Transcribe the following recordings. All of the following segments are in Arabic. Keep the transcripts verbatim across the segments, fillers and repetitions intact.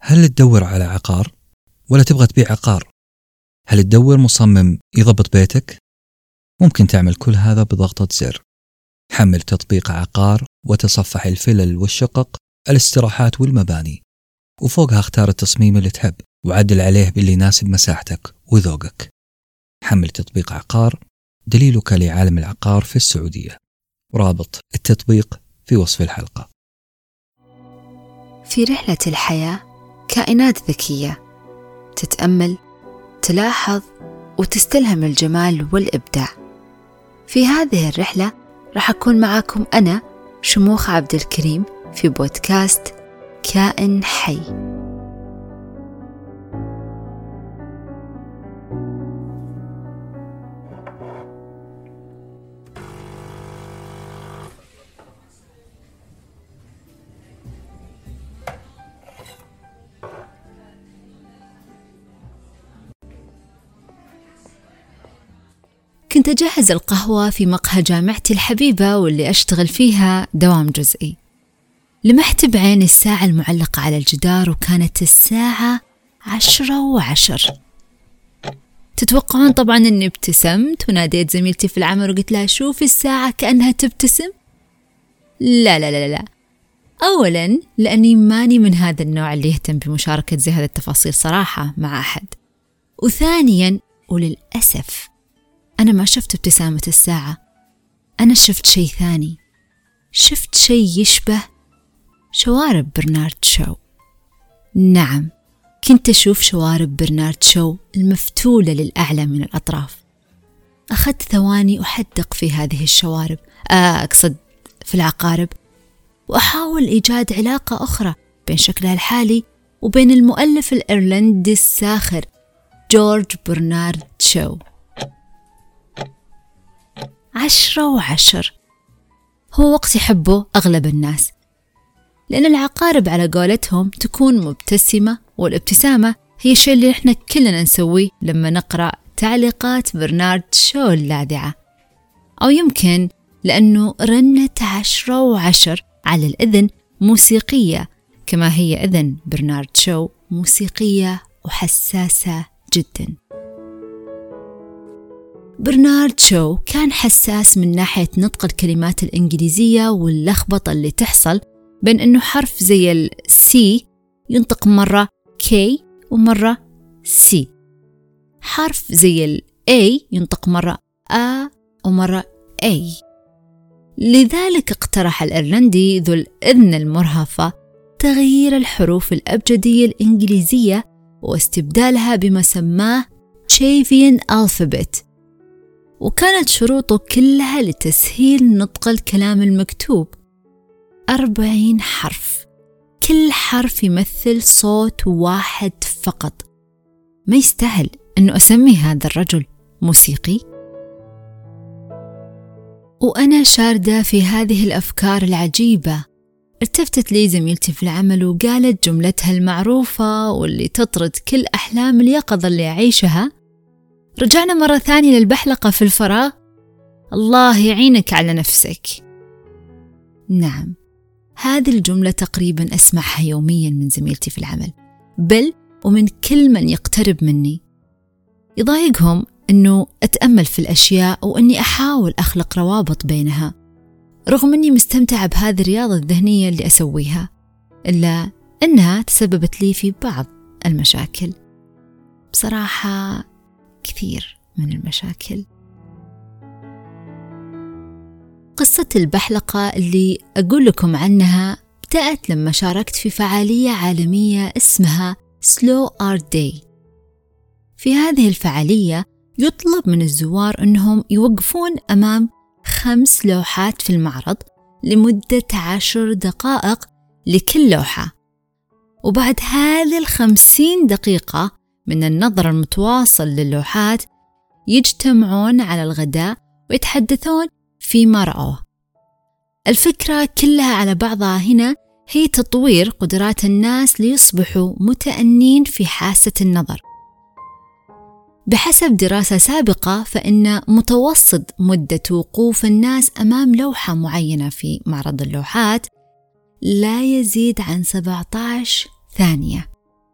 هل تدور على عقار ولا تبغى تبيع عقار؟ هل تدور مصمم يضبط بيتك؟ ممكن تعمل كل هذا بضغطة زر. حمل تطبيق عقار وتصفح الفلل والشقق، الاستراحات والمباني، وفوقها اختار التصميم اللي تحب وعدل عليه باللي يناسب مساحتك وذوقك. حمل تطبيق عقار، دليلك لعالم العقار في السعودية. رابط التطبيق في وصف الحلقة. في رحلة الحياة كائنات ذكية تتأمل، تلاحظ وتستلهم الجمال والإبداع. في هذه الرحلة راح أكون معاكم أنا شموخ عبد الكريم في بودكاست كائن حي. كنت أجهز القهوة في مقهى جامعتي الحبيبة واللي أشتغل فيها دوام جزئي. لمحت بعين الساعة المعلقة على الجدار وكانت الساعة عشرة وعشر. تتوقعون طبعا أني ابتسمت وناديت زميلتي في العمل وقلت لها شوف الساعة كأنها تبتسم. لا لا لا لا أولا لأني ماني من هذا النوع اللي يهتم بمشاركة زي هذه التفاصيل صراحة مع أحد. وثانيا وللأسف أنا ما شفت ابتسامة الساعة، أنا شفت شيء ثاني. شفت شيء يشبه شوارب برنارد شو. نعم، كنت أشوف شوارب برنارد شو المفتولة للأعلى من الأطراف. أخذت ثواني أحدق في هذه الشوارب، آه أقصد في العقارب، وأحاول إيجاد علاقة أخرى بين شكلها الحالي وبين المؤلف الإيرلندي الساخر جورج برنارد شو. عشرة وعشر هو وقت يحبه أغلب الناس، لأن العقارب على قولتهم تكون مبتسمة، والابتسامة هي الشيء اللي إحنا كلنا نسويه لما نقرأ تعليقات برنارد شو اللاذعة. أو يمكن لأنه رنة عشرة وعشر على الإذن موسيقية، كما هي إذن برنارد شو موسيقية وحساسة جداً. برنارد شو كان حساس من ناحية نطق الكلمات الإنجليزية واللخبطة اللي تحصل بين أنه حرف زي ال C ينطق مرة K ومرة C، حرف زي ال A ينطق مرة A ومرة A. لذلك اقترح الإيرلندي ذو الإذن المرهفة تغيير الحروف الأبجدية الإنجليزية واستبدالها بما سماه Chavian Alphabet، وكانت شروطه كلها لتسهيل نطق الكلام المكتوب. أربعين حرف، كل حرف يمثل صوت واحد فقط. ما يستاهل أنه أسمي هذا الرجل موسيقي؟ وأنا شاردة في هذه الأفكار العجيبة، التفتت لي زميلتي في العمل وقالت جملتها المعروفة واللي تطرد كل أحلام اليقظة اللي أعيشها: رجعنا مرة ثانية للبحلقة في الفراغ، الله يعينك على نفسك. نعم، هذه الجملة تقريبا أسمعها يوميا من زميلتي في العمل، بل ومن كل من يقترب مني. يضايقهم أنه أتأمل في الأشياء وأني أحاول أخلق روابط بينها، رغم أني مستمتعة بهذه الرياضة الذهنية اللي أسويها، إلا أنها تسببت لي في بعض المشاكل، بصراحة كثير من المشاكل. قصة البحلقة اللي أقول لكم عنها بدأت لما شاركت في فعالية عالمية اسمها Slow Art Day. في هذه الفعالية يطلب من الزوار أنهم يوقفون أمام خمس لوحات في المعرض لمدة عشر دقائق لكل لوحة، وبعد هذه الخمسين دقيقة من النظر المتواصل للوحات يجتمعون على الغداء ويتحدثون فيما رأوه. الفكرة كلها على بعضها هنا هي تطوير قدرات الناس ليصبحوا متأنين في حاسة النظر. بحسب دراسة سابقة فإن متوسط مدة وقوف الناس أمام لوحة معينة في معرض اللوحات لا يزيد عن سبعة عشر ثانية.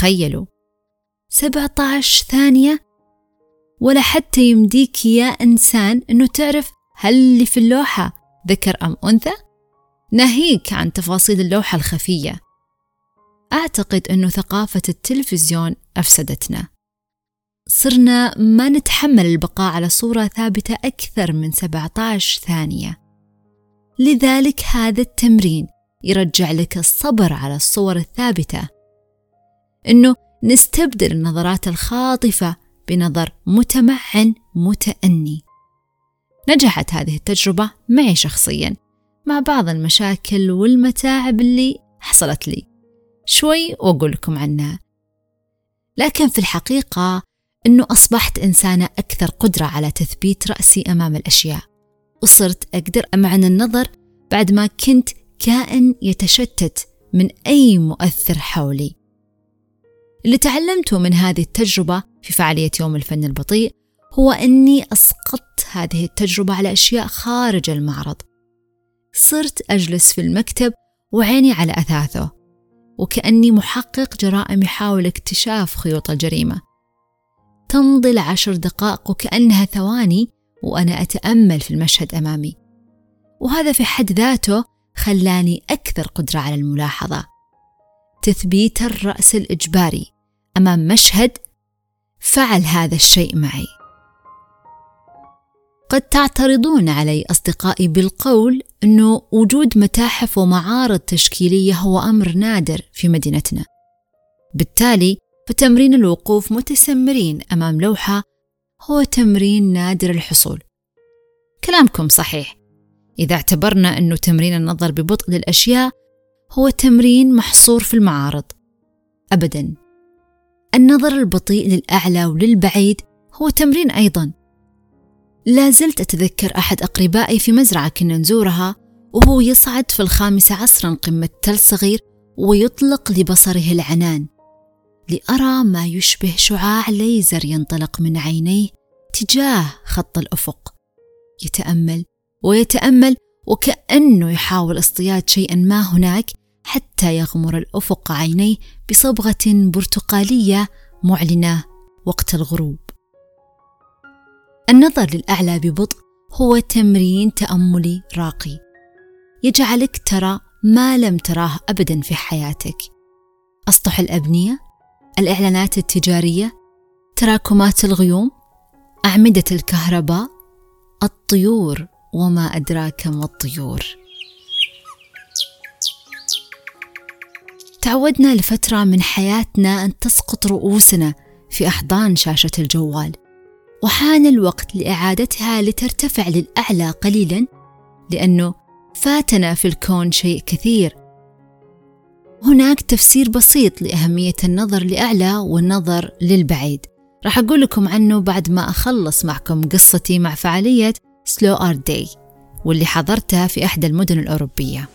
تخيلوا سبعة عشر ثانية، ولا حتى يمديك يا إنسان أنه تعرف هل اللي في اللوحة ذكر أم أنثى، ناهيك عن تفاصيل اللوحة الخفية. أعتقد أنه ثقافة التلفزيون أفسدتنا، صرنا ما نتحمل البقاء على صورة ثابتة أكثر من سبعة عشر ثانية. لذلك هذا التمرين يرجع لك الصبر على الصور الثابتة، أنه نستبدل النظرات الخاطفة بنظر متمعن متأني. نجحت هذه التجربة معي شخصياً، مع بعض المشاكل والمتاعب اللي حصلت لي شوي وأقول لكم عنها، لكن في الحقيقة أنه أصبحت إنسانة أكثر قدرة على تثبيت رأسي أمام الأشياء، وصرت أقدر أمعن النظر بعد ما كنت كائن يتشتت من أي مؤثر حولي. اللي تعلمته من هذه التجربة في فعالية يوم الفن البطيء هو أني أسقطت هذه التجربة على أشياء خارج المعرض. صرت أجلس في المكتب وعيني على أثاثه، وكأني محقق جرائم يحاول اكتشاف خيوط الجريمة. تمضي العشر دقائق وكأنها ثواني وأنا أتأمل في المشهد أمامي، وهذا في حد ذاته خلاني أكثر قدرة على الملاحظة. تثبيت الرأس الإجباري أمام مشهد فعل هذا الشيء معي. قد تعترضون علي أصدقائي بالقول أنه وجود متاحف ومعارض تشكيلية هو أمر نادر في مدينتنا، بالتالي فتمرين الوقوف متسمرين أمام لوحة هو تمرين نادر الحصول. كلامكم صحيح إذا اعتبرنا أنه تمرين النظر ببطء للأشياء هو تمرين محصور في المعارض. أبداً، النظر البطيء للأعلى وللبعيد هو تمرين أيضاً. لا زلت أتذكر أحد أقربائي في مزرعة كنا نزورها وهو يصعد في الخامسة عصراً قمة تل صغير ويطلق لبصره العنان لأرى ما يشبه شعاع ليزر ينطلق من عينيه تجاه خط الأفق. يتأمل ويتأمل وكأنه يحاول اصطياد شيئاً ما هناك حتى يغمر الأفق عينيه بصبغة برتقالية معلنة وقت الغروب. النظر للأعلى ببطء هو تمرين تأملي راقي يجعلك ترى ما لم تراه أبداً في حياتك: أسطح الأبنية، الإعلانات التجارية، تراكمات الغيوم، أعمدة الكهرباء، الطيور وما أدراك ما الطيور. تعودنا لفترة من حياتنا أن تسقط رؤوسنا في أحضان شاشة الجوال، وحان الوقت لإعادتها لترتفع للأعلى قليلاً، لأنه فاتنا في الكون شيء كثير. هناك تفسير بسيط لأهمية النظر لأعلى والنظر للبعيد، راح أقول لكم عنه بعد ما أخلص معكم قصتي مع فعالية Slow Art Day واللي حضرتها في إحدى المدن الأوروبية.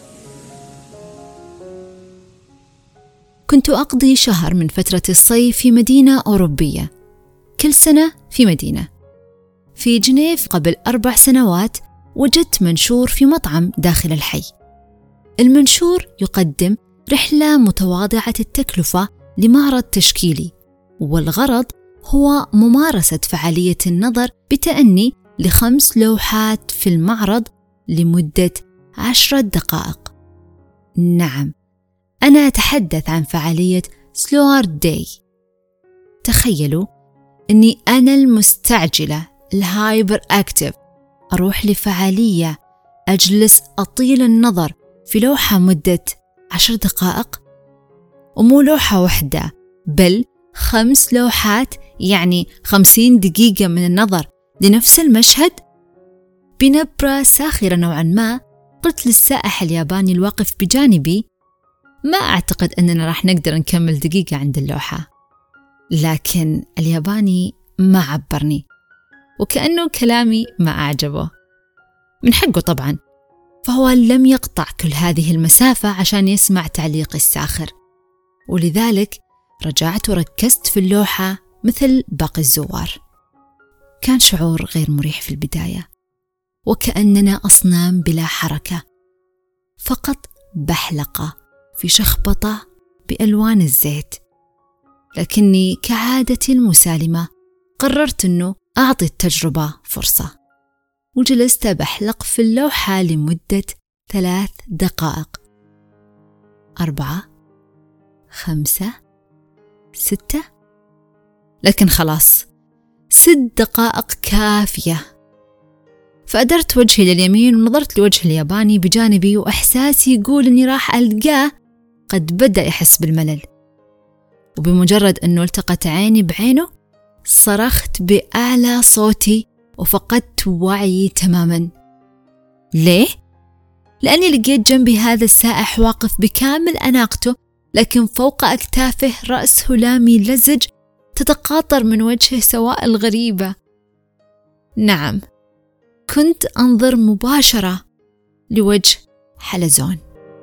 كنت أقضي شهر من فترة الصيف في مدينة أوروبية، كل سنة في مدينة. في جنيف قبل أربع سنوات وجدت منشور في مطعم داخل الحي. المنشور يقدم رحلة متواضعة التكلفة لمعرض تشكيلي، والغرض هو ممارسة فعالية النظر بتأني لخمس لوحات في المعرض لمدة عشرة دقائق. نعم، أنا أتحدث عن فعالية Slow Art Day. تخيلوا أني أنا المستعجلة الهايبر أكتيف أروح لفعالية أجلس أطيل النظر في لوحة مدة عشر دقائق، ومو لوحة واحدة بل خمس لوحات، يعني خمسين دقيقة من النظر لنفس المشهد. بنبرة ساخرة نوعا ما قلت للسائح الياباني الواقف بجانبي: ما أعتقد أننا راح نقدر نكمل دقيقة عند اللوحة. لكن الياباني ما عبرني، وكأنه كلامي ما أعجبه، من حقه طبعا، فهو لم يقطع كل هذه المسافة عشان يسمع تعليقي الساخر، ولذلك رجعت وركزت في اللوحة مثل باقي الزوار. كان شعور غير مريح في البداية، وكأننا أصنام بلا حركة، فقط بحلقة في شخبطة بألوان الزيت. لكني كعادتي المسالمة قررت أنه أعطي التجربة فرصة، وجلست بحلق في اللوحة لمدة ثلاث دقائق. أربعة، خمسة، ستة، لكن خلاص ست دقائق كافية. فأدرت وجهي لليمين ونظرت لوجه الياباني بجانبي، وإحساسي يقول أني راح ألقاه قد بدأ يحس بالملل. وبمجرد أنه التقت عيني بعينه صرخت بأعلى صوتي وفقدت وعيي تماما. ليه؟ لأني لقيت جنبي هذا السائح واقف بكامل أناقته، لكن فوق أكتافه رأس هلامي لزج تتقاطر من وجهه سوائل غريبة. نعم، كنت أنظر مباشرة لوجه حلزون.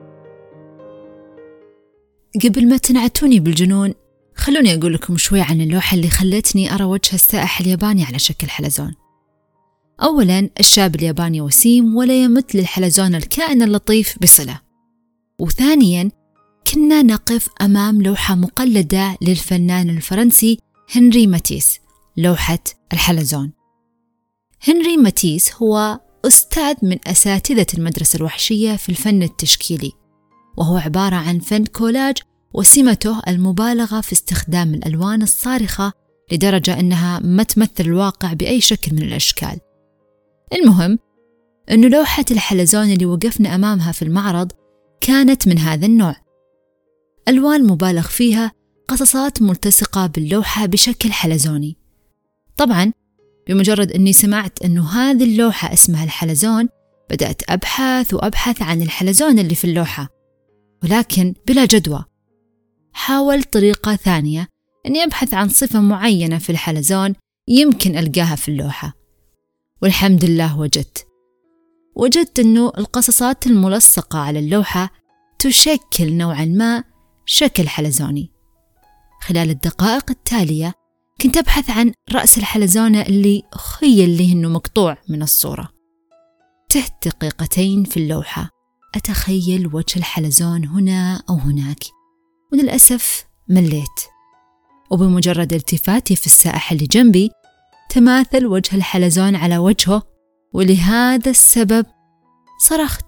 قبل ما تنعتوني بالجنون، خلوني أقول لكم شوي عن اللوحة اللي خلتني أرى وجه السائح الياباني على شكل حلزون. أولاً، الشاب الياباني وسيم ولا يمت للحلزون الكائن اللطيف بصلة. وثانياً، كنا نقف أمام لوحة مقلدة للفنان الفرنسي هنري ماتيس، لوحة الحلزون. هنري ماتيس هو أستاذ من أساتذة المدرسة الوحشية في الفن التشكيلي، وهو عبارة عن فن كولاج، وسمته المبالغة في استخدام الألوان الصارخة لدرجة أنها ما تمثل الواقع بأي شكل من الأشكال. المهم أن لوحة الحلزون اللي وقفنا أمامها في المعرض كانت من هذا النوع، ألوان مبالغ فيها، قصصات ملتصقة باللوحة بشكل حلزوني. طبعاً بمجرد أني سمعت أنه هذه اللوحة اسمها الحلزون، بدأت أبحث وأبحث عن الحلزون اللي في اللوحة، ولكن بلا جدوى. حاولت طريقة ثانية، أني أبحث عن صفة معينة في الحلزون يمكن ألقاها في اللوحة، والحمد لله وجدت وجدت أنه القصصات الملصقة على اللوحة تشكل نوعاً ما شكل حلزوني. خلال الدقائق التالية كنت أبحث عن رأس الحلزونة اللي خيل لي أنه مقطوع من الصورة. تهت دقيقتين في اللوحة أتخيل وجه الحلزون هنا أو هناك، وللأسف مليت. وبمجرد التفاتي في السائح اللي جنبي تماثل وجه الحلزون على وجهه، ولهذا السبب صرخت.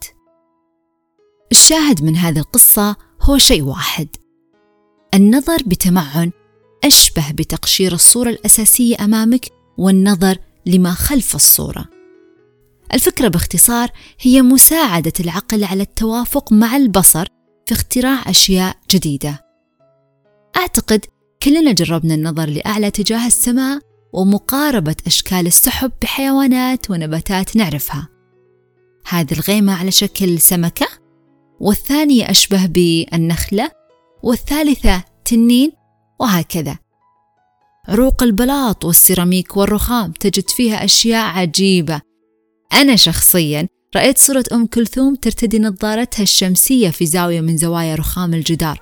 الشاهد من هذه القصة هو شيء واحد: النظر بتمعن أشبه بتقشير الصورة الأساسية أمامك والنظر لما خلف الصورة. الفكرة باختصار هي مساعدة العقل على التوافق مع البصر في اختراع أشياء جديدة. أعتقد كلنا جربنا النظر لأعلى تجاه السماء ومقاربة أشكال السحب بحيوانات ونباتات نعرفها. هذه الغيمة على شكل سمكة، والثانية أشبه بالنخلة، والثالثة تنين، وهكذا. عروق البلاط والسيراميك والرخام تجد فيها أشياء عجيبة. أنا شخصياً رأيت صورة أم كلثوم ترتدي نظارتها الشمسية في زاوية من زوايا رخام الجدار.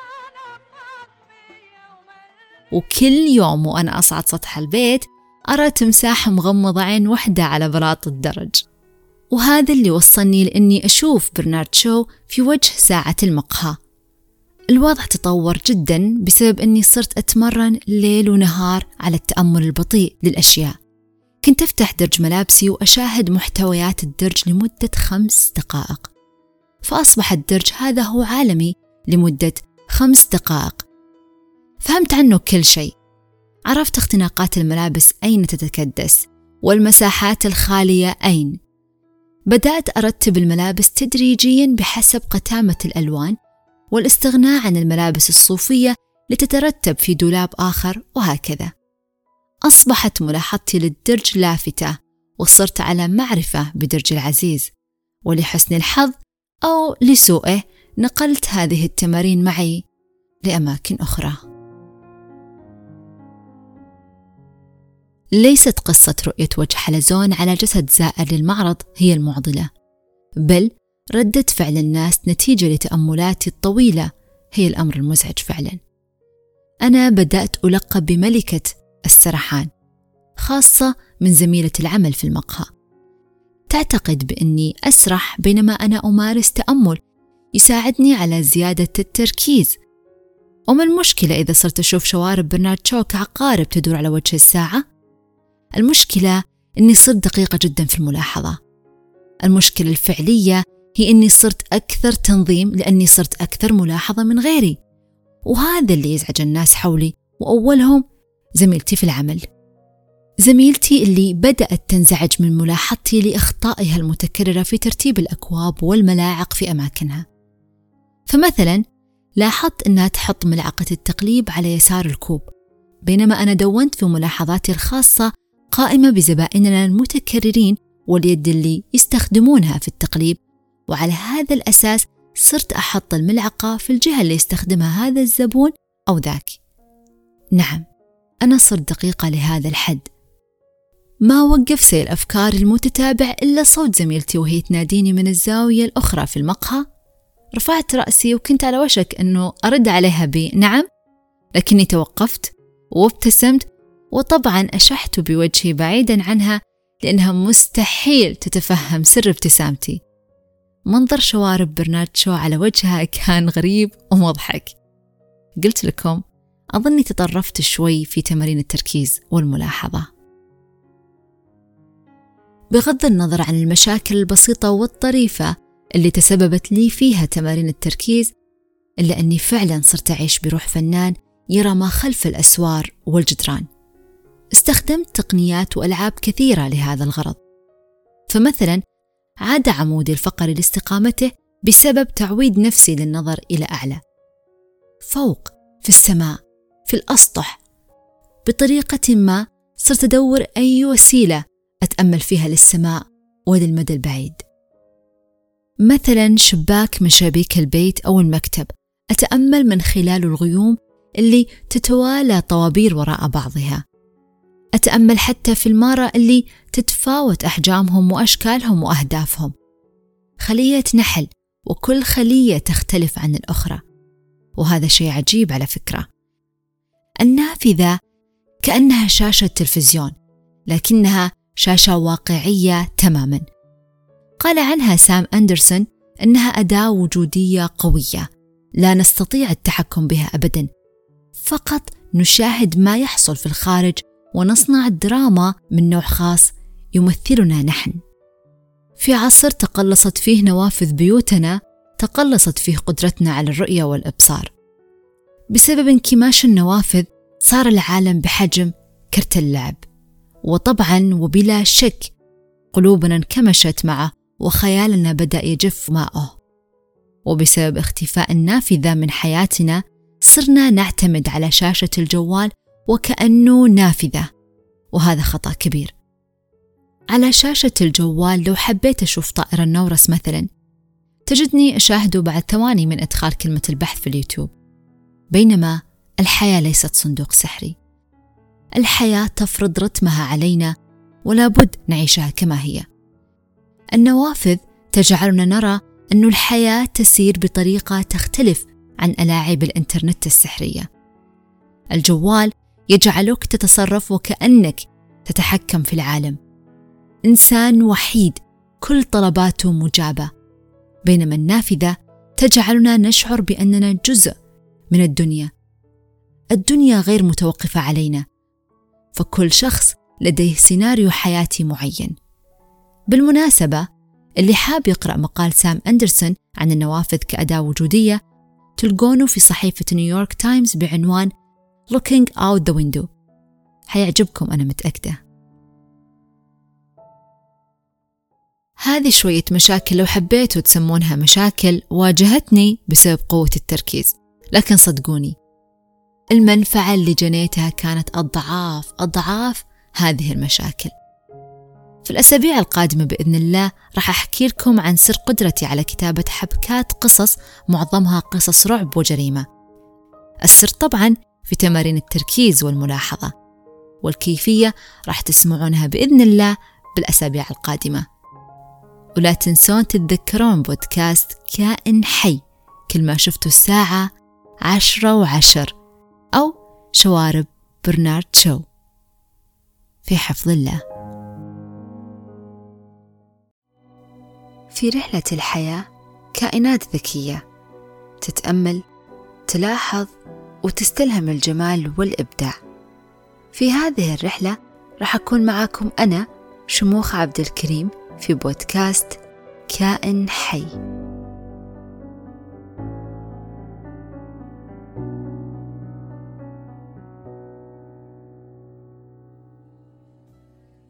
وكل يوم وأنا أصعد سطح البيت أرى تمساح مغمض عين واحدة على بلاط الدرج. وهذا اللي وصلني لأني أشوف برنارد شو في وجه ساعة المقهى. الوضع تطور جدا بسبب أني صرت أتمرن ليل ونهار على التأمل البطيء للأشياء. كنت أفتح درج ملابسي وأشاهد محتويات الدرج لمدة خمس دقائق، فأصبح الدرج هذا هو عالمي لمدة خمس دقائق. فهمت عنه كل شيء، عرفت اختناقات الملابس أين تتكدس والمساحات الخالية أين. بدأت أرتب الملابس تدريجيا بحسب قتامة الألوان، والاستغناء عن الملابس الصوفية لتترتب في دولاب آخر، وهكذا. أصبحت ملاحظتي للدرج لافتة، وصرت على معرفة بدرج العزيز، ولحسن الحظ أو لسوءه نقلت هذه التمارين معي لأماكن أخرى. ليست قصة رؤية وجه حلزون على جسد زائر للمعرض هي المعضلة، بل ردة فعل الناس نتيجة لتأملاتي الطويلة هي الأمر المزعج فعلا. أنا بدأت ألقب بملكة السرحان، خاصة من زميلة العمل في المقهى. تعتقد بأني أسرح بينما أنا أمارس تأمل يساعدني على زيادة التركيز. وما المشكلة إذا صرت أشوف شوارب برنارد شو كعقارب تدور على وجه الساعة؟ المشكلة إني صرت دقيقة جدا في الملاحظة. المشكلة الفعلية هي إني صرت أكثر تنظيم لأني صرت أكثر ملاحظة من غيري، وهذا اللي يزعج الناس حولي، وأولهم زميلتي في العمل. زميلتي اللي بدأت تنزعج من ملاحظتي لأخطائها المتكررة في ترتيب الأكواب والملاعق في أماكنها. فمثلا لاحظت أنها تحط ملعقة التقليب على يسار الكوب، بينما أنا دونت في ملاحظاتي الخاصة قائمة بزبائننا المتكررين واليد اللي يستخدمونها في التقليب، وعلى هذا الأساس صرت أحط الملعقة في الجهة اللي يستخدمها هذا الزبون أو ذاك. نعم، أنا صرت دقيقة لهذا الحد. ما وقف سيل أفكاري المتتابع إلا صوت زميلتي وهي تناديني من الزاوية الأخرى في المقهى. رفعت رأسي وكنت على وشك أنه أرد عليها بنعم، لكني توقفت وابتسمت، وطبعا أشحت بوجهي بعيدا عنها لأنها مستحيل تتفهم سر ابتسامتي. منظر شوارب برنارد شو على وجهها كان غريب ومضحك. قلت لكم أظني تطرفت شوي في تمارين التركيز والملاحظة. بغض النظر عن المشاكل البسيطة والطريفة اللي تسببت لي فيها تمارين التركيز، إلا أني فعلا صرت أعيش بروح فنان يرى ما خلف الأسوار والجدران. استخدمت تقنيات وألعاب كثيرة لهذا الغرض. فمثلا عاد عمودي الفقري لاستقامته بسبب تعويد نفسي للنظر إلى أعلى، فوق، في السماء، في الأسطح. بطريقة ما صرت أدور أي وسيلة أتأمل فيها للسماء وللمدى البعيد. مثلا شباك من شبابيك البيت أو المكتب أتأمل من خلال الغيوم اللي تتوالى طوابير وراء بعضها. أتأمل حتى في المارة اللي تتفاوت أحجامهم وأشكالهم وأهدافهم. خلية نحل، وكل خلية تختلف عن الأخرى، وهذا شيء عجيب على فكرة. النافذة كأنها شاشة تلفزيون، لكنها شاشة واقعية تماما. قال عنها سام أندرسون أنها أداة وجودية قوية لا نستطيع التحكم بها أبدا، فقط نشاهد ما يحصل في الخارج ونصنع الدراما من نوع خاص يمثلنا نحن. في عصر تقلصت فيه نوافذ بيوتنا، تقلصت فيه قدرتنا على الرؤية والإبصار. بسبب انكماش النوافذ صار العالم بحجم كرت اللعب، وطبعا وبلا شك قلوبنا انكمشت معه وخيالنا بدأ يجف ماءه. وبسبب اختفاء النافذة من حياتنا صرنا نعتمد على شاشة الجوال وكأنه نافذة، وهذا خطأ كبير. على شاشة الجوال لو حبيت أشوف طائر النورس مثلا، تجدني أشاهده بعد ثواني من إدخال كلمة البحث في اليوتيوب. بينما الحياة ليست صندوق سحري. الحياة تفرض رتمها علينا ولا بد نعيشها كما هي. النوافذ تجعلنا نرى أن الحياة تسير بطريقة تختلف عن ألاعيب الإنترنت السحرية. الجوال يجعلك تتصرف وكأنك تتحكم في العالم، إنسان وحيد كل طلباته مجابة. بينما النافذة تجعلنا نشعر بأننا جزء من الدنيا. الدنيا غير متوقفة علينا، فكل شخص لديه سيناريو حياتي معين. بالمناسبة، اللي حاب يقرأ مقال سام أندرسون عن النوافذ كأداة وجودية تلقونه في صحيفة نيويورك تايمز بعنوان Looking Out the Window. حيعجبكم أنا متأكدة. هذه شوية مشاكل لو حبيتوا تسمونها مشاكل واجهتني بسبب قوة التركيز، لكن صدقوني المنفعة اللي جنيتها كانت أضعاف أضعاف هذه المشاكل. في الأسابيع القادمة بإذن الله راح أحكي لكم عن سر قدرتي على كتابة حبكات قصص معظمها قصص رعب وجريمة. السر طبعاً في تمارين التركيز والملاحظة، والكيفية راح تسمعونها بإذن الله بالأسابيع القادمة. ولا تنسون تتذكرون بودكاست كائن حي كل ما شفتوا الساعة عشرة وعشر أو شوارب برنارد شو. في حفظ الله. في رحلة الحياة كائنات ذكية تتأمل، تلاحظ وتستلهم الجمال والإبداع. في هذه الرحلة راح أكون معاكم أنا شموخ عبد الكريم في بودكاست كائن حي.